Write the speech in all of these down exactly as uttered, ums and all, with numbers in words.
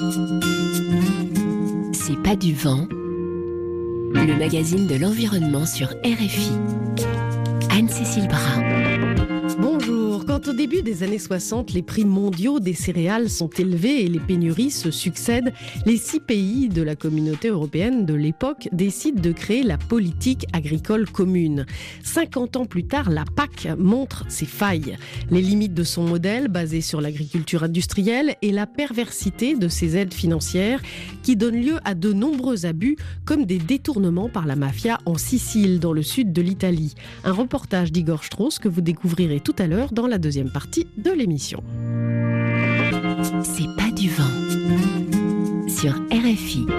C'est pas du vent, le magazine de l'environnement sur R F I. Anne-Cécile Brun. Bonjour. Quand au début des années soixante, les prix mondiaux des céréales sont élevés et les pénuries se succèdent, les six pays de la communauté européenne de l'époque décident de créer la politique agricole commune. cinquante ans plus tard, la P A C montre ses failles. Les limites de son modèle, basé sur l'agriculture industrielle, et la perversité de ses aides financières qui donnent lieu à de nombreux abus, comme des détournements par la mafia en Sicile, dans le sud de l'Italie. Un reportage d'Igor Strauss que vous découvrirez tout à l'heure dans la deuxième partie de l'émission. C'est pas du vent sur R F I.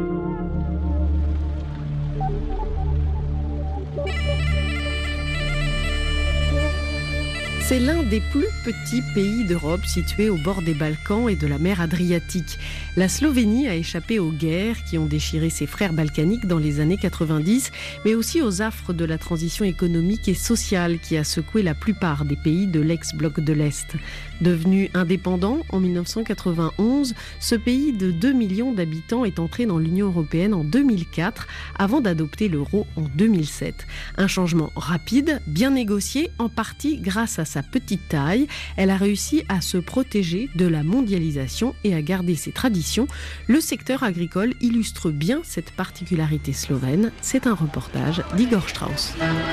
C'est l'un des plus petits pays d'Europe situé au bord des Balkans et de la mer Adriatique. La Slovénie a échappé aux guerres qui ont déchiré ses frères balkaniques dans les années quatre-vingt-dix, mais aussi aux affres de la transition économique et sociale qui a secoué la plupart des pays de l'ex-bloc de l'Est. Devenu indépendant en dix-neuf cent quatre-vingt-onze, ce pays de deux millions d'habitants est entré dans l'Union européenne en deux mille quatre, avant d'adopter l'euro en deux mille sept. Un changement rapide, bien négocié, en partie grâce à sa petite taille. Elle a réussi à se protéger de la mondialisation et à garder ses traditions. Le secteur agricole illustre bien cette particularité slovène. C'est un reportage d'Igor Strauss.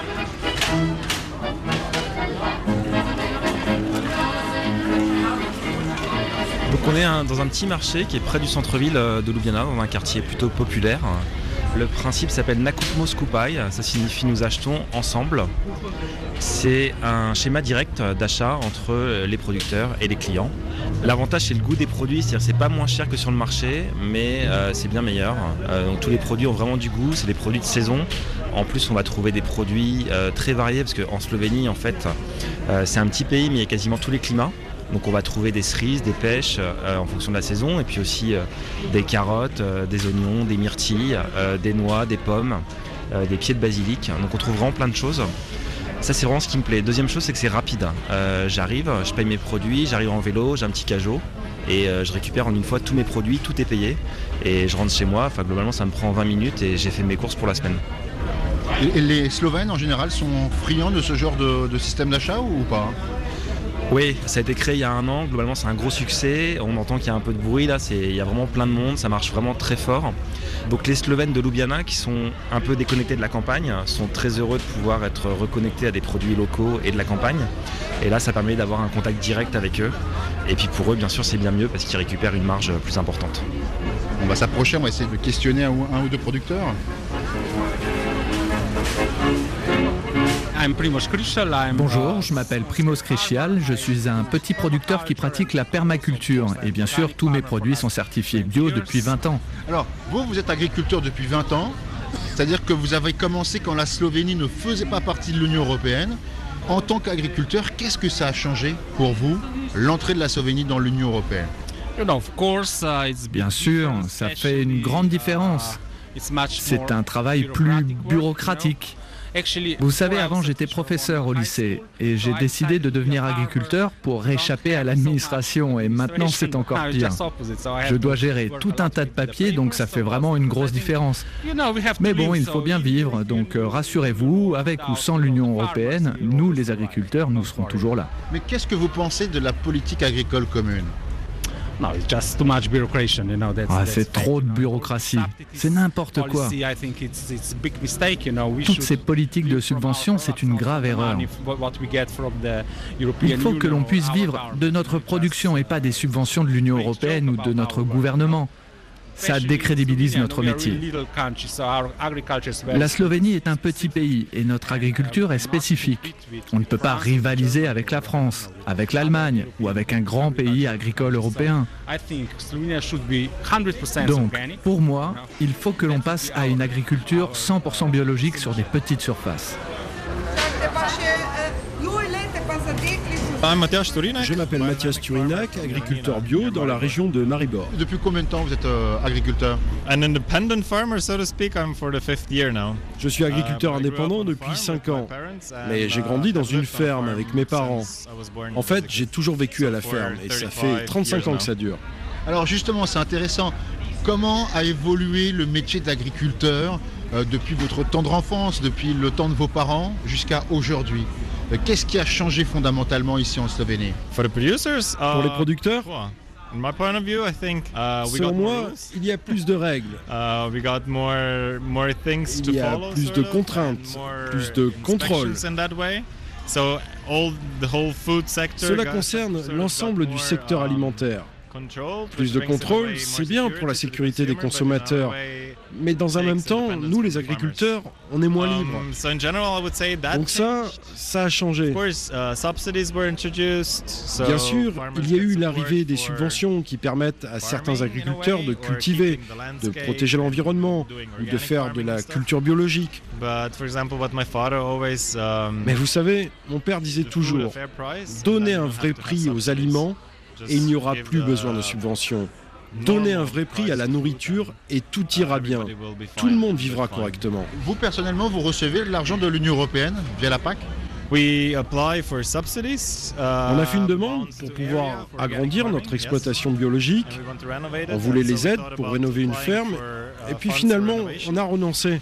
Donc on est un, dans un petit marché qui est près du centre-ville de Ljubljana, dans un quartier plutôt populaire. Le principe s'appelle Nakupimo Skupaj, ça signifie nous achetons ensemble. C'est un schéma direct d'achat entre les producteurs et les clients. L'avantage, c'est le goût des produits, c'est-à-dire que c'est pas moins cher que sur le marché, mais euh, c'est bien meilleur. Euh, donc tous les produits ont vraiment du goût, c'est des produits de saison. En plus, on va trouver des produits euh, très variés, parce qu'en Slovénie, en fait, euh, c'est un petit pays, mais il y a quasiment tous les climats. Donc on va trouver des cerises, des pêches euh, en fonction de la saison, et puis aussi euh, des carottes, euh, des oignons, des myrtilles, euh, des noix, des pommes, euh, des pieds de basilic. Donc on trouve vraiment plein de choses. Ça, c'est vraiment ce qui me plaît. Deuxième chose, c'est que c'est rapide. Euh, j'arrive, je paye mes produits, j'arrive en vélo, j'ai un petit cajot et euh, je récupère en une fois tous mes produits, tout est payé et je rentre chez moi. Enfin, globalement, ça me prend vingt minutes et j'ai fait mes courses pour la semaine. Et les Slovènes, en général, sont friands de ce genre de, de système d'achat ou pas ? Oui, ça a été créé il y a un an, globalement c'est un gros succès, on entend qu'il y a un peu de bruit là, c'est, il y a vraiment plein de monde, ça marche vraiment très fort. Donc les Slovènes de Ljubljana qui sont un peu déconnectés de la campagne sont très heureux de pouvoir être reconnectés à des produits locaux et de la campagne. Et là ça permet d'avoir un contact direct avec eux. Et puis pour eux bien sûr c'est bien mieux parce qu'ils récupèrent une marge plus importante. On va s'approcher, on va essayer de questionner un ou, un ou deux producteurs. Bonjour, je m'appelle Primoz Kricial, je suis un petit producteur qui pratique la permaculture et bien sûr tous mes produits sont certifiés bio depuis vingt ans. Alors, vous, vous êtes agriculteur depuis vingt ans, c'est-à-dire que vous avez commencé quand la Slovénie ne faisait pas partie de l'Union européenne. En tant qu'agriculteur, qu'est-ce que ça a changé pour vous, l'entrée de la Slovénie dans l'Union européenne ? Bien sûr, ça fait une grande différence. C'est un travail plus bureaucratique. Vous savez, avant j'étais professeur au lycée et j'ai décidé de devenir agriculteur pour échapper à l'administration et maintenant c'est encore pire. Je dois gérer tout un tas de papiers donc ça fait vraiment une grosse différence. Mais bon, il faut bien vivre, donc euh, rassurez-vous, avec ou sans l'Union européenne, nous les agriculteurs, nous serons toujours là. Mais qu'est-ce que vous pensez de la politique agricole commune ? Ah, c'est trop de bureaucratie, c'est n'importe quoi. Toutes ces politiques de subvention, c'est une grave erreur. Il faut que l'on puisse vivre de notre production et pas des subventions de l'Union européenne ou de notre gouvernement. Ça décrédibilise notre métier. La Slovénie est un petit pays et notre agriculture est spécifique. On ne peut pas rivaliser avec la France, avec l'Allemagne ou avec un grand pays agricole européen. Donc, pour moi, il faut que l'on passe à une agriculture cent pour cent biologique sur des petites surfaces. Je m'appelle Mathias Turinac, agriculteur bio dans la région de Maribor. Depuis combien de temps vous êtes euh, agriculteur ? Je suis agriculteur indépendant depuis cinq ans, mais j'ai grandi dans une ferme avec mes parents. En fait, j'ai toujours vécu à la ferme et ça fait trente-cinq ans que ça dure. Alors justement, c'est intéressant. Comment a évolué le métier d'agriculteur euh, depuis votre tendre enfance, depuis le temps de vos parents jusqu'à aujourd'hui? euh, Qu'est-ce qui a changé fondamentalement ici en Slovénie? Pour les producteurs, selon moi, il y a plus de règles. Il y a plus de contraintes, plus de contrôles. Cela concerne l'ensemble du secteur alimentaire. Plus de contrôle, c'est bien pour la sécurité des consommateurs. Mais dans un même temps, nous les agriculteurs, on est moins libres. Donc ça, ça a changé. Bien sûr, il y a eu l'arrivée des subventions qui permettent à certains agriculteurs de cultiver, de protéger l'environnement ou de faire de la culture biologique. Mais vous savez, mon père disait toujours, donnez un vrai prix aux aliments et il n'y aura plus besoin de subventions. Donnez un vrai prix à la nourriture et tout ira bien. Tout le monde vivra correctement. Vous, personnellement, vous recevez de l'argent de l'Union européenne via la P A C? On a fait une demande pour pouvoir agrandir notre exploitation biologique. On voulait les aides pour rénover une ferme. Et puis finalement, on a renoncé.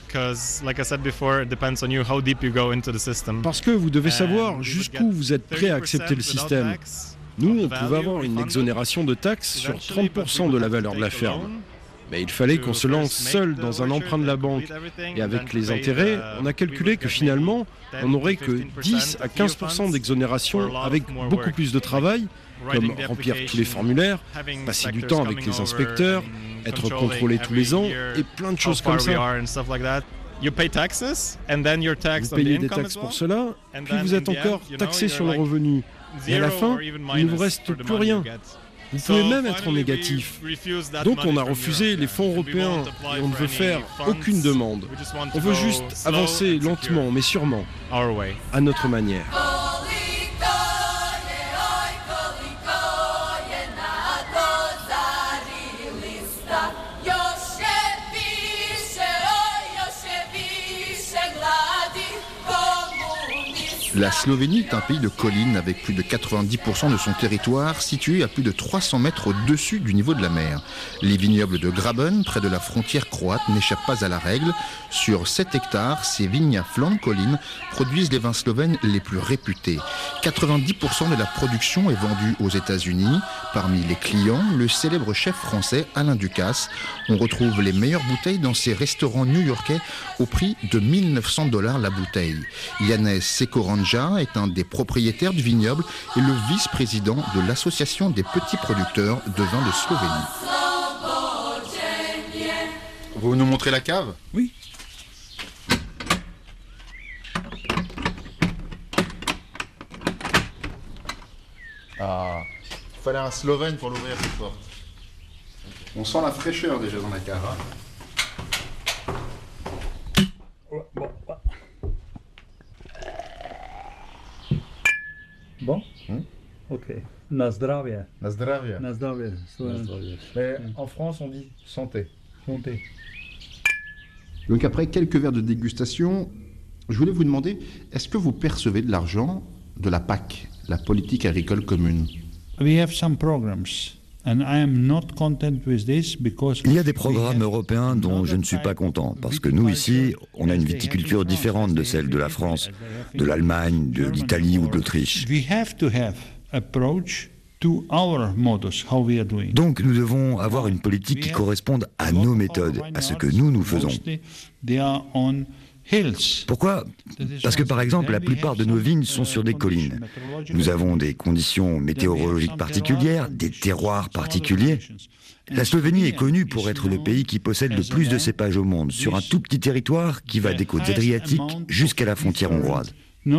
Parce que vous devez savoir jusqu'où vous êtes prêt à accepter le système. Nous, on pouvait avoir une exonération de taxes sur trente pour cent de la valeur de la ferme. Mais il fallait qu'on se lance seul dans un emprunt de la banque. Et avec les intérêts, on a calculé que finalement, on n'aurait que dix à quinze pour cent d'exonération avec beaucoup plus de travail, comme remplir tous les formulaires, passer du temps avec les inspecteurs, être contrôlé tous les ans et plein de choses comme ça. Vous payez des taxes pour cela, puis vous êtes encore taxé sur le revenu. Et à la fin, il ne vous reste plus rien. Vous pouvez même être en négatif. Donc on a refusé les fonds européens et on ne veut faire aucune demande. On veut juste avancer lentement mais sûrement, à notre manière. La Slovénie est un pays de collines avec plus de quatre-vingt-dix pour cent de son territoire situé à plus de trois cents mètres au-dessus du niveau de la mer. Les vignobles de Graben, près de la frontière croate, n'échappent pas à la règle. Sur sept hectares, ces vignes à flanc de colline produisent les vins slovènes les plus réputés. quatre-vingt-dix pour cent de la production est vendue aux États-Unis. Parmi les clients, le célèbre chef français Alain Ducasse. On retrouve les meilleures bouteilles dans ces restaurants new-yorkais au prix de mille neuf cents dollars la bouteille. Janez Sekoranja est un des propriétaires du vignoble et le vice-président de l'association des petits producteurs de vins de Slovénie. Vous nous montrez la cave? Oui. Ah, il fallait un Slovène pour l'ouvrir cette porte. On sent la fraîcheur déjà dans la cave. Bon, hmm? Ok. Na zdravie. Na zdravie. Na zdravie. Mais en France, on dit santé. Santé. Donc après quelques verres de dégustation, je voulais vous demander, est-ce que vous percevez de l'argent de la P A C, la politique agricole commune? We have some programs. Il y a des programmes européens dont je ne suis pas content, parce que nous, ici, on a une viticulture différente de celle de la France, de l'Allemagne, de l'Italie ou de l'Autriche. Donc nous devons avoir une politique qui corresponde à nos méthodes, à ce que nous, nous faisons. Pourquoi? Parce que par exemple, la plupart de nos vignes sont sur des collines. Nous avons des conditions météorologiques particulières, des terroirs particuliers. La Slovénie est connue pour être le pays qui possède le plus de cépages au monde, sur un tout petit territoire qui va des côtes adriatiques jusqu'à la frontière hongroise.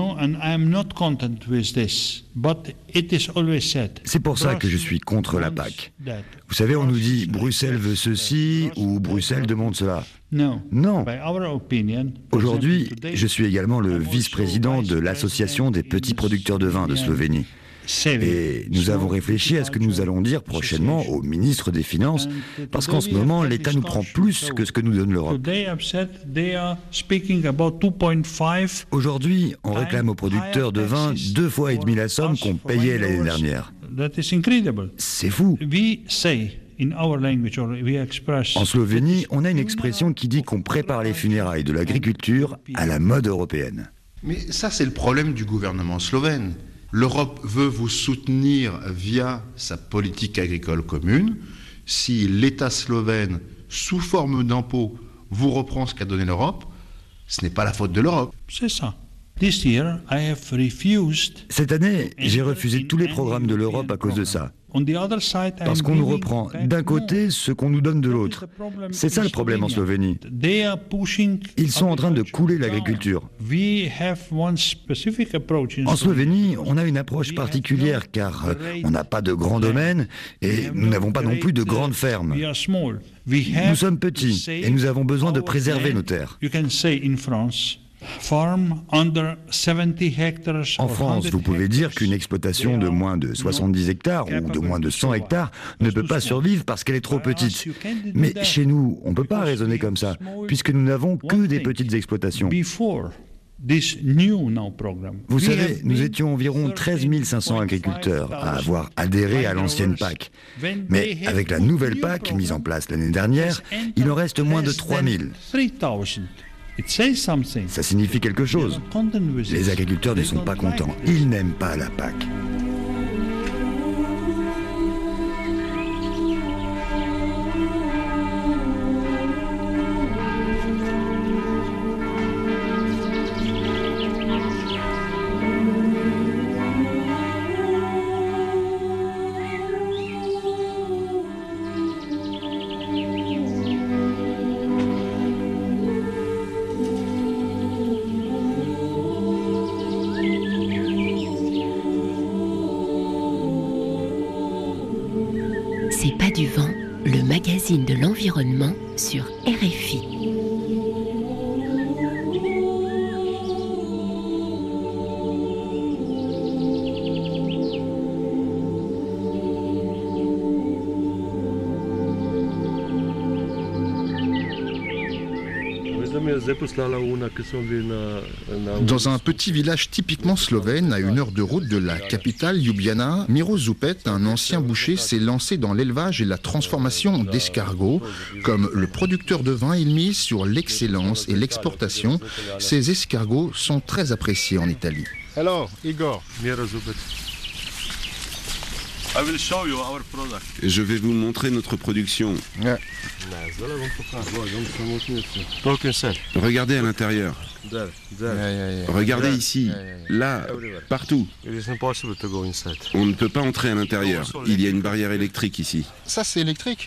C'est pour ça que je suis contre la P A C. Vous savez, on nous dit Bruxelles veut ceci ou Bruxelles demande cela. Non. Aujourd'hui, je suis également le vice-président de l'Association des petits producteurs de vin de Slovénie. Et nous avons réfléchi à ce que nous allons dire prochainement au ministre des Finances, parce qu'en ce moment, l'État nous prend plus que ce que nous donne l'Europe. Aujourd'hui, on réclame aux producteurs de vin deux fois et demi la somme qu'on payait l'année dernière. C'est fou. En Slovénie, on a une expression qui dit qu'on prépare les funérailles de l'agriculture à la mode européenne. Mais ça, c'est le problème du gouvernement slovène. L'Europe veut vous soutenir via sa politique agricole commune. Si l'État slovène, sous forme d'impôts, vous reprend ce qu'a donné l'Europe, ce n'est pas la faute de l'Europe. C'est ça. This year, I have refused Cette année, j'ai refusé tous les programmes de l'Europe à cause de ça. Parce qu'on nous reprend d'un côté ce qu'on nous donne de l'autre. C'est ça le problème en Slovénie. Ils sont en train de couler l'agriculture. En Slovénie, on a une approche particulière car on n'a pas de grands domaines et nous n'avons pas non plus de grandes fermes. Nous sommes petits et nous avons besoin de préserver nos terres. En France, vous pouvez dire qu'une exploitation de moins de soixante-dix hectares ou de moins de cent hectares ne peut pas survivre parce qu'elle est trop petite. Mais chez nous, on ne peut pas raisonner comme ça, puisque nous n'avons que des petites exploitations. Vous savez, nous étions environ treize mille cinq cents agriculteurs à avoir adhéré à l'ancienne P A C. Mais avec la nouvelle P A C mise en place l'année dernière, il en reste moins de trois mille. Ça signifie quelque chose. Les agriculteurs ne sont pas contents. Ils n'aiment pas la P A C. C'est Pas du vent, le magazine de l'environnement sur R F I. Dans un petit village typiquement slovène, à une heure de route de la capitale Ljubljana, Miro Zupet, un ancien boucher, s'est lancé dans l'élevage et la transformation d'escargots. Comme le producteur de vin, il mise sur l'excellence et l'exportation. Ces escargots sont très appréciés en Italie. Hello, Igor. Miro Zupet. Je vais vous montrer notre production. Yeah. Regardez à l'intérieur. Regardez ici, là, partout. On ne peut pas entrer à l'intérieur. Il y a une barrière électrique ici. Ça, c'est électrique?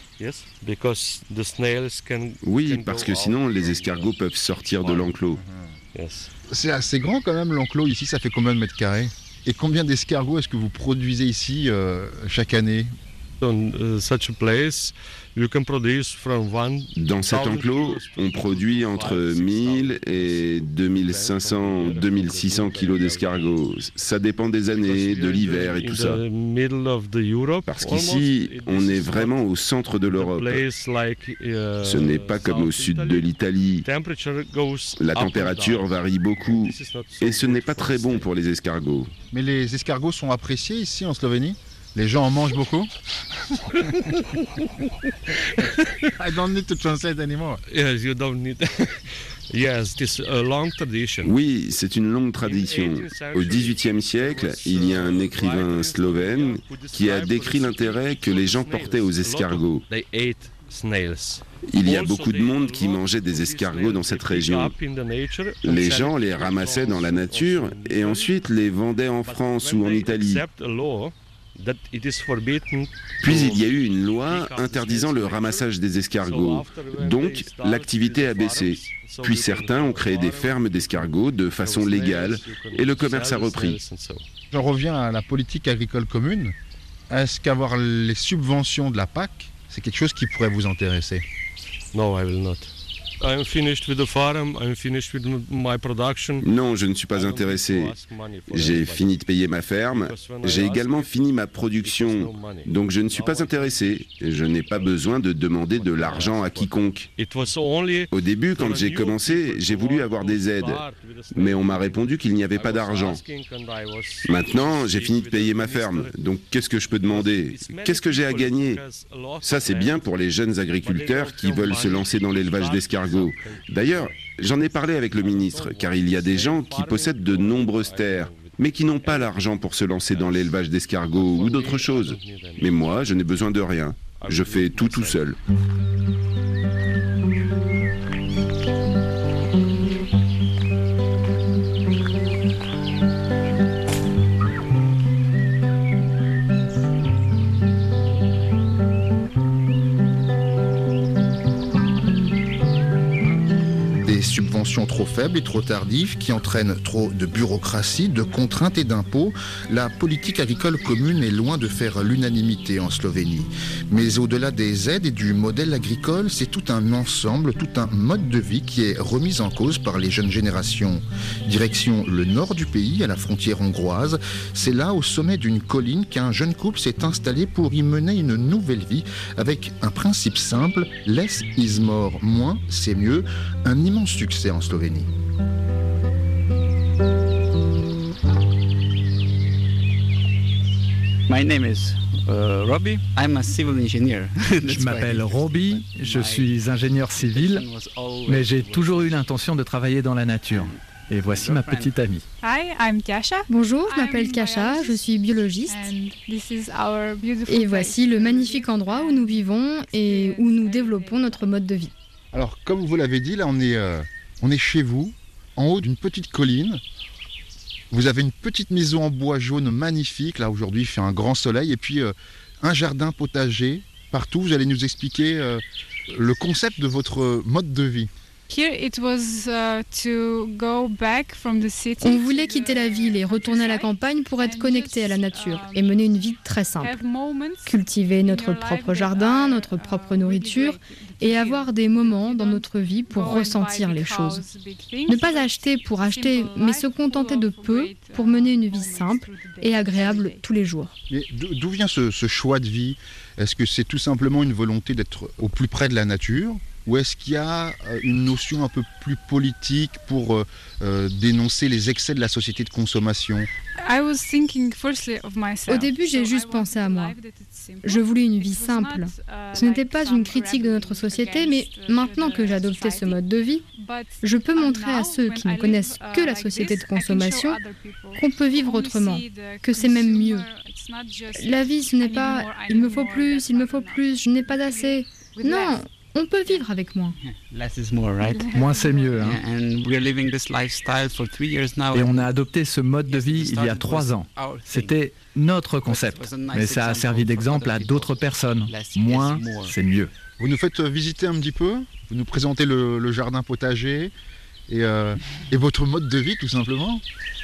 Oui, parce que sinon, les escargots peuvent sortir de l'enclos. C'est assez grand quand même l'enclos ici, ça fait combien de mètres carrés? Et combien d'escargots est-ce que vous produisez ici euh, chaque année? Dans cet enclos, on produit entre mille et deux mille cinq cents, deux mille six cents kilos d'escargots. Ça dépend des années, de l'hiver et tout ça. Parce qu'ici, on est vraiment au centre de l'Europe. Ce n'est pas comme au sud de l'Italie. La température varie beaucoup et ce n'est pas très bon pour les escargots. Mais les escargots sont appréciés ici en Slovénie? Les gens en mangent beaucoup? I don't need to translate anymore. Yes, you don't need. Yes, this a long tradition. Oui, c'est une longue tradition. Au dix-huitième siècle, il y a un écrivain slovène qui a décrit l'intérêt que les gens portaient aux escargots. Il y a beaucoup de monde qui mangeait des escargots dans cette région. Les gens les ramassaient dans la nature et ensuite les vendaient en France ou en Italie. Puis il y a eu une loi interdisant le ramassage des escargots. Donc l'activité a baissé. Puis certains ont créé des fermes d'escargots de façon légale et le commerce a repris. J'en reviens à la politique agricole commune. Est-ce qu'avoir les subventions de la P A C, c'est quelque chose qui pourrait vous intéresser? No, I will not. Non, je ne suis pas intéressé. J'ai fini de payer ma ferme. J'ai également fini ma production. Donc je ne suis pas intéressé. Je n'ai pas besoin de demander de l'argent à quiconque. Au début, quand j'ai commencé, j'ai voulu avoir des aides. Mais on m'a répondu qu'il n'y avait pas d'argent. Maintenant, j'ai fini de payer ma ferme. Donc qu'est-ce que je peux demander? Qu'est-ce que j'ai à gagner? Ça, c'est bien pour les jeunes agriculteurs qui veulent se lancer dans l'élevage d'escargots. D'ailleurs, j'en ai parlé avec le ministre, car il y a des gens qui possèdent de nombreuses terres, mais qui n'ont pas l'argent pour se lancer dans l'élevage d'escargots ou d'autres choses. Mais moi, je n'ai besoin de rien. Je fais tout tout seul. Subventions trop faibles et trop tardives qui entraînent trop de bureaucratie, de contraintes et d'impôts, la politique agricole commune est loin de faire l'unanimité en Slovénie. Mais au-delà des aides et du modèle agricole, c'est tout un ensemble, tout un mode de vie qui est remis en cause par les jeunes générations. Direction le nord du pays, à la frontière hongroise, c'est là, au sommet d'une colline, qu'un jeune couple s'est installé pour y mener une nouvelle vie avec un principe simple, less is more, moins c'est mieux, un immense succès en Slovénie. My name is uh, Robbie. I'm a civil engineer. Je m'appelle Robbie, je suis ingénieur civil, mais j'ai toujours eu l'intention de travailler dans la nature. Et voici ma petite amie. Hi, I'm Kasha. Bonjour, je m'appelle Kasha, je suis biologiste. Et voici le magnifique endroit où nous vivons et où nous développons notre mode de vie. Alors, comme vous l'avez dit, là, on est, euh, on est chez vous, en haut d'une petite colline. Vous avez une petite maison en bois jaune magnifique. Là, aujourd'hui, il fait un grand soleil. Et puis, euh, un jardin potager partout. Vous allez nous expliquer euh, le concept de votre mode de vie. On voulait quitter la ville et retourner à la campagne pour être connecté à la nature et mener une vie très simple. Cultiver notre propre jardin, notre propre nourriture et avoir des moments dans notre vie pour ressentir les choses. Ne pas acheter pour acheter, mais se contenter de peu pour mener une vie simple et agréable tous les jours. Mais d'où vient ce, ce choix de vie? Est-ce que c'est tout simplement une volonté d'être au plus près de la nature? Ou est-ce qu'il y a une notion un peu plus politique pour euh, euh, dénoncer les excès de la société de consommation? Au début, j'ai juste pensé à moi. Je voulais une vie simple. Ce n'était pas une critique de notre société, mais maintenant que j'ai adopté ce mode de vie, je peux montrer à ceux qui ne connaissent que la société de consommation qu'on peut vivre autrement, que c'est même mieux. La vie, ce n'est pas « il me faut plus, il me faut plus, je n'ai pas assez ». Non, on peut vivre avec moins. Moins c'est mieux. Hein. Et on a adopté ce mode de vie il y a trois ans. C'était notre concept, mais ça a servi d'exemple à d'autres personnes. Moins c'est mieux. Vous nous faites visiter un petit peu, vous nous présentez le, le jardin potager et, euh, et votre mode de vie tout simplement.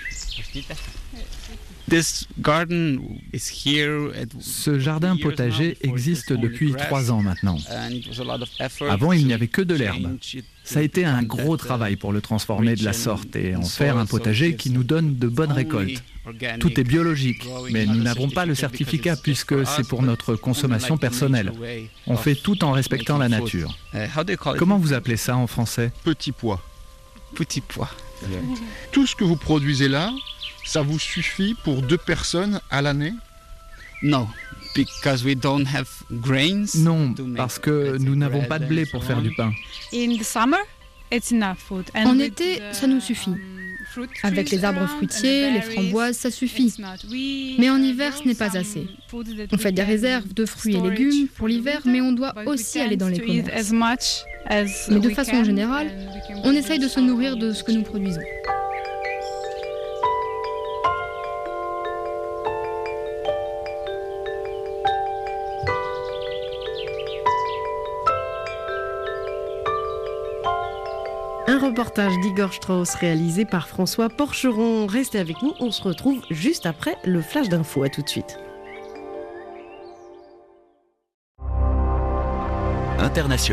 Ce jardin potager existe depuis trois ans maintenant. Avant, il n'y avait que de l'herbe. Ça a été un gros travail pour le transformer de la sorte et en faire un potager qui nous donne de bonnes récoltes. Tout est biologique, mais nous n'avons pas le certificat puisque c'est pour notre consommation personnelle. On fait tout en respectant la nature. Comment vous appelez ça en français? Petit pois. Petit pois. Tout ce que vous produisez là, ça vous suffit pour deux personnes à l'année? Non, because we don't have grains. Non, parce que nous n'avons pas de blé pour faire du pain. En été, ça nous suffit. Avec les arbres fruitiers, les framboises, ça suffit. Mais en hiver, ce n'est pas assez. On fait des réserves de fruits et légumes pour l'hiver, mais on doit aussi aller dans les commerces. Mais de façon générale, on essaye de se nourrir de ce que nous produisons. Un reportage d'Igor Strauss réalisé par François Porcheron. Restez avec nous, on se retrouve juste après le flash d'info. À tout de suite. International.